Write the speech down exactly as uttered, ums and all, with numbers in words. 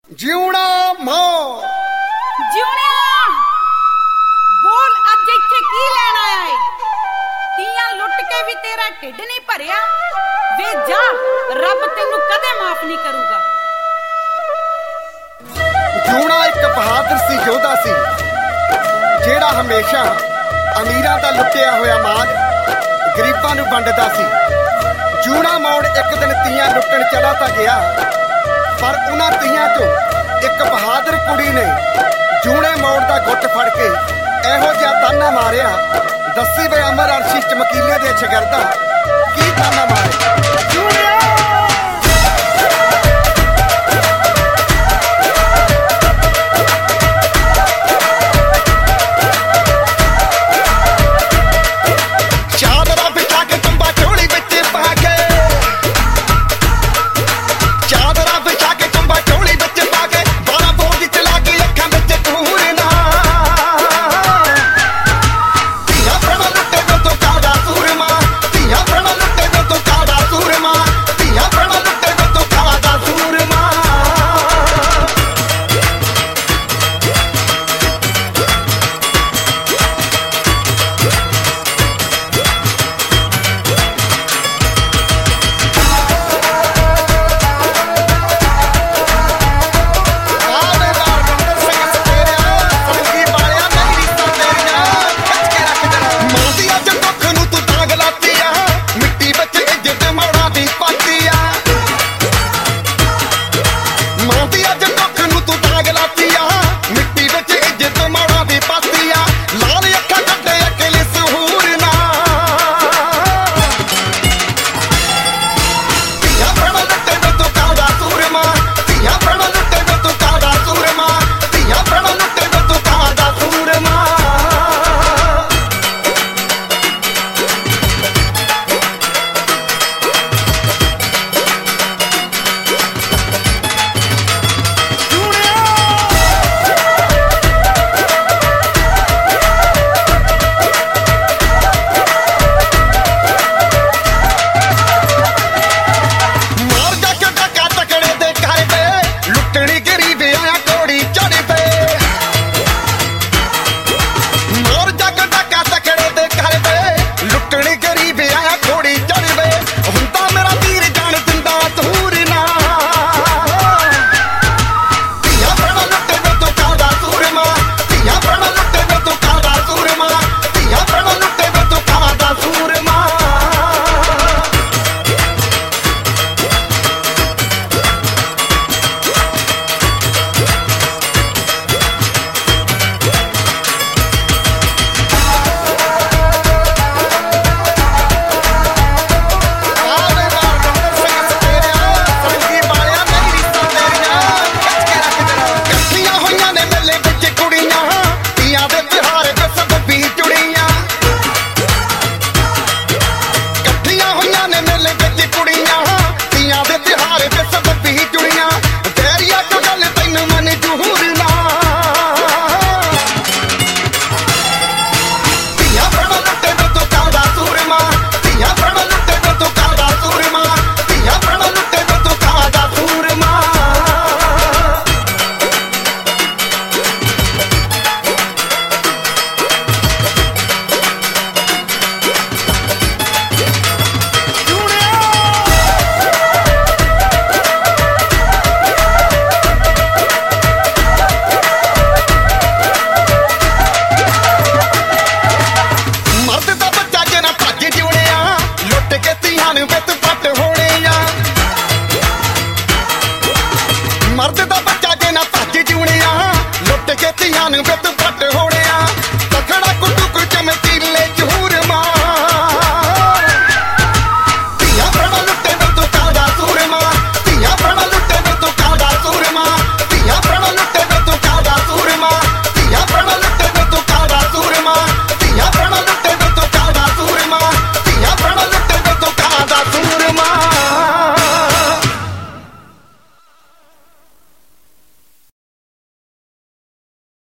ਜਿਉਣਾ ਮਾਂ ਜਿਉਣਿਆ ਬੋਲ ਅੱਜ ਇੱਥੇ ਕੀ ਲੈਣ ਆਇਆ ਏ? ਤੀਆਂ ਲੁੱਟ ਕੇ ਵੀ ਤੇਰਾ ਢਿੱਡ ਨਹੀਂ ਭਰਿਆ ਵੇ ਜਾ, ਰੱਬ ਤੈਨੂੰ ਕਦੇ ਮਾਫ ਨਹੀਂ ਕਰੂਗਾ। ਜਿਉਣਾ ਇੱਕ ਬਹਾਦਰ ਸੀ, ਯੋਧਾ ਸੀ, ਜਿਹੜਾ ਹਮੇਸ਼ਾ ਅਮੀਰਾਂ ਦਾ ਲੁੱਟਿਆ ਹੋਇਆ ਮਾਲ ਗਰੀਬਾਂ ਨੂੰ ਵੰਡਦਾ ਸੀ। ਜਿਉਣਾ ਮੋੜ ਇੱਕ ਦਿਨ ਤੀਆਂ ਲੁੱਟਣ ਚੜਾ ਤਾਂ ਗਿਆ, ਪਰ ਉਹਨਾਂ ਤੀਆਂ ਚੋਂ ਇੱਕ ਬਹਾਦਰ ਕੁੜੀ ਨੇ ਜਿਉਣੇ ਮੋੜ ਦਾ ਗੁੱਟ ਫੜ ਕੇ ਇਹੋ ਜਿਹਾ ਤਾਨਾ ਮਾਰਿਆ, ਦੱਸੀ ਵੇ ਅਮਰ ਅਰਸ਼ੀ ਚਮਕੀਲੇ ਦੇ ਸ਼ਗਿਰਦਾ ਕੀ ਤਾਨਾ ਮਾਰੇ।